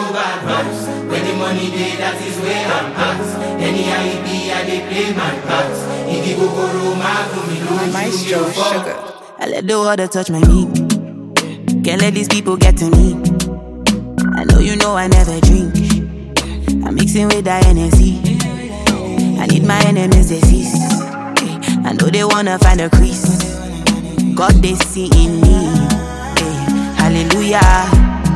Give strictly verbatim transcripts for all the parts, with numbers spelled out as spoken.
throw bad vibes. When the money day, that is where I'm at. Anyhow it be, I dey play my part. If you go go room, I go me know Maestro you fuck. Sugar. I let the water touch my knee. Can't let these people get to me. I know you know I never drink. I'm mixing with that N S C. I need my enemies deceased. I know they wanna find a crease. God they see in me. Hallelujah.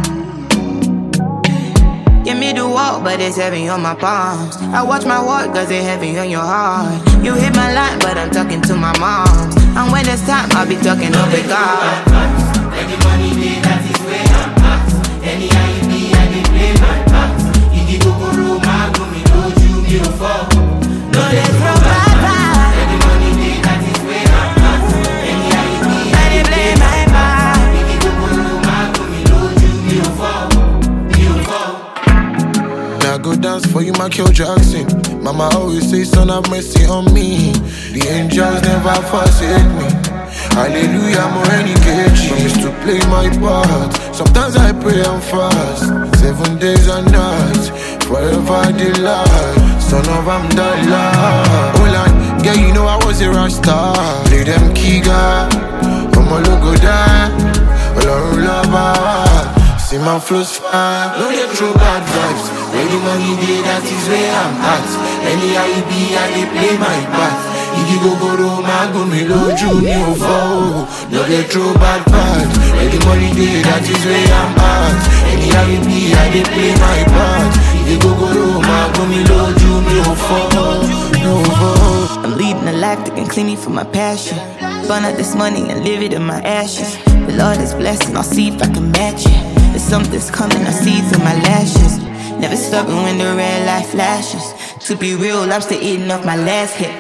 Give me the walk, but it's heavy on my palms. I watch my walk, cause it's heavy on your heart. You hit my line, but I'm talking to my mom. And when it's time, I'll be talking up with God. When the money day, that is where I'm at. Anyhow it be, I dey play my part. If you go go room, I go me know you me no fall. No dey throw bad vibes. When the money day, that is where I'm at. Anyhow it be, I dey play my part. If you go go room, I go me know you me no fall. Me no fall. Now go dance for you, Michael Jackson. Mama always say, son, have mercy on me. The angels never forsake me. Hallelujah, more any cage. Promise to play my part. Sometimes I pray and fast. Seven days and nights, forever delight. Son of Amdallah. Hold on, yeah, you know I was a rasta. Play them Kiga, I'm a logo down. Alone lover. See my flows fire, no they throw bad vibes. When the money day, that is where I'm at. Anyhow it be, I dey play my part. If you go go room, I go me low junior fall. No they throw bad vibes. When the money day, that is where I'm at. Anyhow it be, I dey play my part. If you go go room, I go me low junior fall. No fall. I'm leading a life that can clean me from my passion. Burn out this money and live it in my ashes. The Lord is blessing, I'll see if I can match it. There's something's coming, I see it through my lashes. Never stopping when the red light flashes. To be real, I'm still eating off my last hit.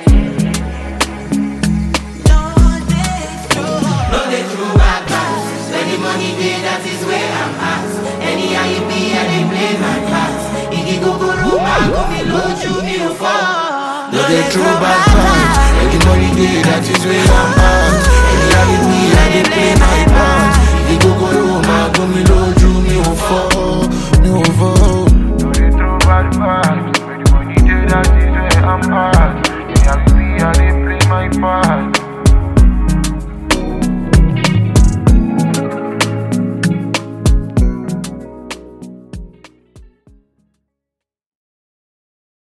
No they throw bad vibes. When the money day, that is where I'm at. Anyhow it be, I dey play my part. If you go go room, I go me low junior fall. No they throw bad vibes. When the money day, that is where I'm at.